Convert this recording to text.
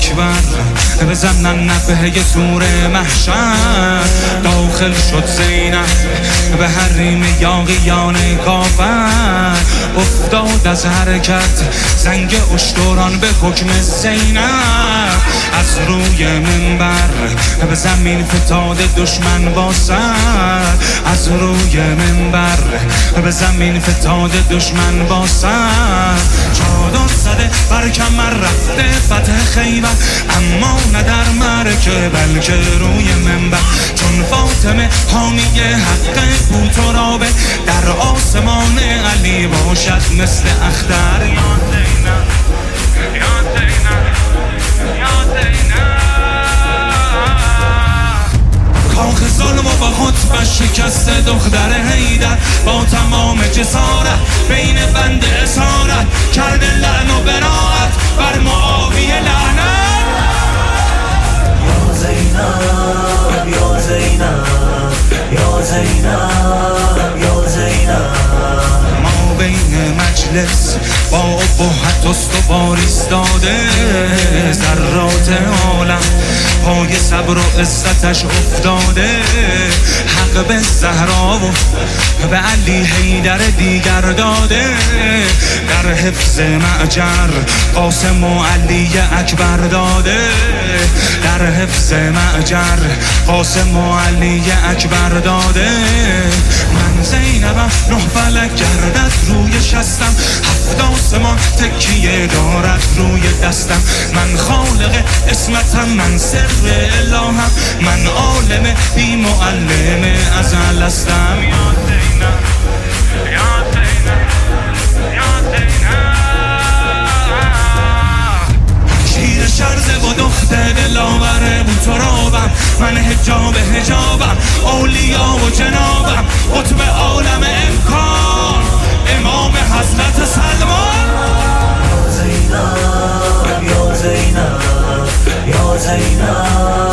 اکبر بزنن نفحه سور محشر. داخل شد زینب به حریم یاغیان کافر. افتاد از حرکت زنگ اشتران به حکم زینب. از روی منبر به زمین فتاد دشمن با سر. از روی منبر به زمین فتاد دشمن با سر. چادر زده بر کمر رفته فتح خیبر، اما نه در معرکه بلکه روی منبر. چون فاطمه حامی حق بوترابه، در آسمان علی باشد مثل اختر. یا زینب یا زینب یا زینب. کاخ ظلم و با خطبش شکست دختر حیدر، با تمام جسارت بین بند اسارت کرده لعن و براعت بر معاویه لعنت. یا زینب یا زینب یا زینب یا زینب. ما بین مجلس با ابهت استوار ایستاده، ذرات عالم پای صبر و عزتش افتاده. حق به زهرا و به علی حیدر دیگر داده. در حفظ معجر قاسم و علی اکبر داده. در حفظ معجر قاسم و علی اکبر داده. من زینبم نه فلک گردد روی شستم، هفت آسمان تکیه دارد روی دستم. من خالق اسمتم، من سر الهم، من عالم بی معلم ازل هستم. یا زینب یا زینب یا زینب. شیر شرزه و دختر دلاور بوترابم، من حجاب حجابم، اولیا و جنابم، قطب عالم امکان، امام حضرت سلمان. یا زینب یا زینب یا زینب